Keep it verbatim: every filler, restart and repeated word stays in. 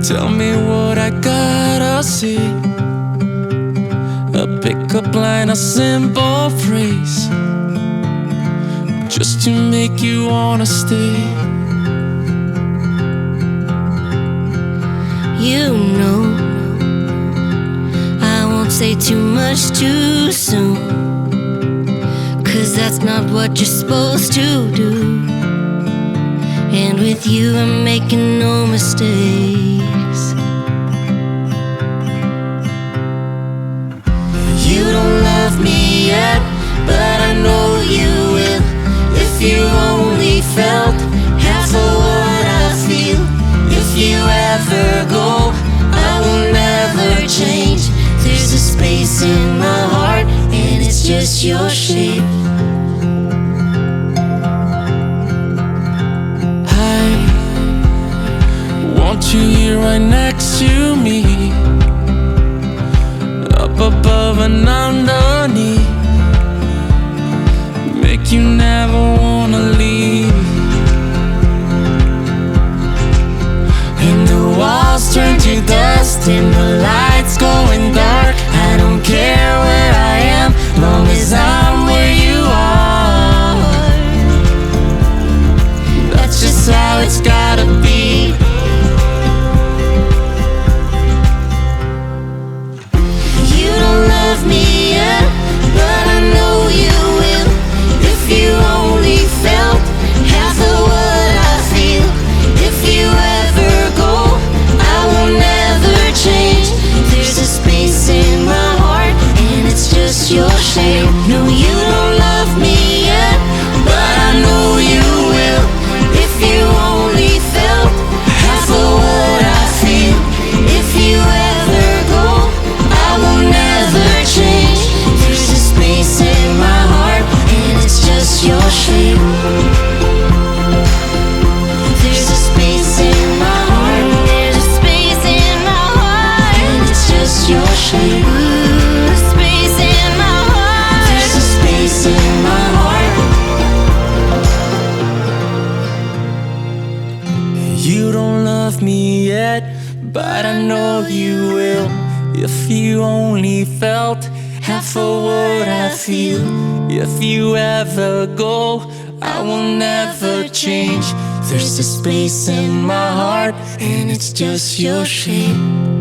Tell me what I gotta see. A pickup line, a simple phrase, just to make you wanna stay. You know, I won't say too much too soon, 'cause that's not what you're supposed to do. And with you I'm making no mistakes. You don't love me yet, but I know you will. If you only felt half of what I feel. If you ever go, I will never change. There's a space in my heart, and it's just your shape. I want you here right next to me, up above and underneath, make you never wanna leave. And the walls turn to dust and the lights going dark. I don't care where I am, long as I'm where you are. That's just how it's gotta be. You don't love me yet, but I know you will. If you only felt half of what I feel. If you ever go, I will never change. There's a space in my heart, and it's just your shape. No, you don't love me yet, but I know you will. If you only felt half of what I feel. If you ever go, I will never change. There's a space in my heart, and it's just your shape. There's a space in my heart, there's a space in my heart, and it's just your shape. Ooh, space in my heart, there's a space in my heart. You don't love me yet, but I know you will. If you only felt half of what I feel. If you ever go, I will never change. There's a space in my heart, and it's just your shape.